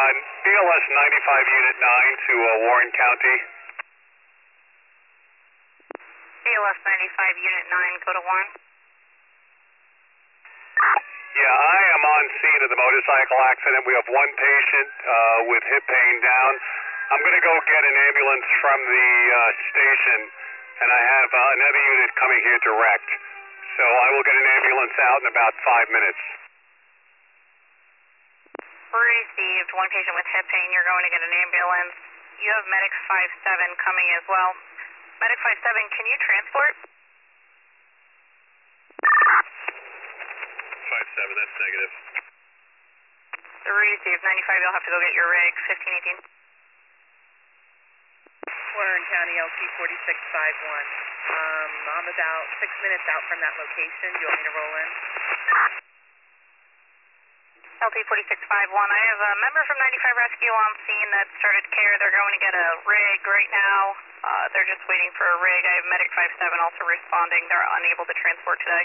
BLS 95 Unit 9 to Warren County. BLS 95 Unit 9, go to Warren. Yeah, I am on scene of the motorcycle accident. We have one patient with hip pain down. I'm going to go get an ambulance from the station, and I have another unit coming here direct. So I will get an ambulance out in about 5 minutes. Received. One patient with hip pain. You're going to get an ambulance. You have Medic 57 coming as well. Medic 57, can you transport? 57, that's negative. Received. 95, you'll have to go get your rig. 1518. Warren County LT 4651. I'm about 6 minutes out from that location. Do you want me to roll in? LT 4651. I have a member from 95 Rescue on scene that started care. They're going to get a rig right now. They're just waiting for a rig. I have Medic 57 also responding. They're unable to transport today.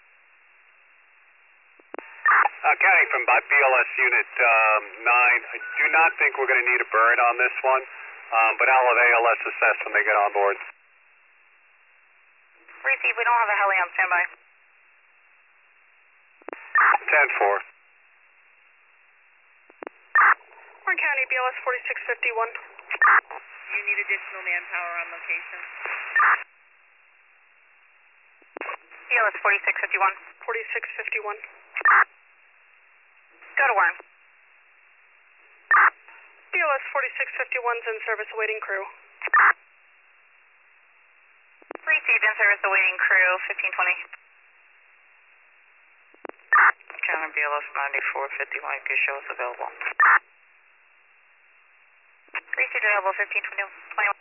Counting from BLS Unit 9, I do not think we're going to need a bird on this one, but I'll have ALS assess when they get on board. Receive, we don't have a heli on standby. 10-4. Warren County, BLS 4651. Do you need additional manpower on location? BLS 4651. 4651. Go to Warren. BLS 4651's in service awaiting crew. Received, in service awaiting crew. 1520. County BLS 9451, you can show us available. Received available 1521.